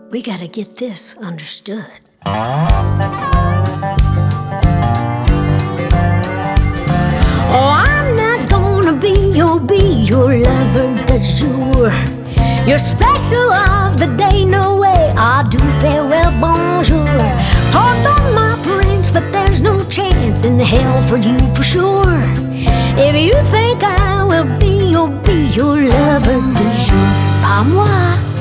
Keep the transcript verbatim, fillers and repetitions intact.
We gotta get this understood. Oh, I'm not gonna be your, be your lover de jour. You're special of the day, no way. I do farewell, bonjour. Hold on, my prince, but there's no chance in hell for you for sure. If you think I will be your, be your lover de jour, pas moi.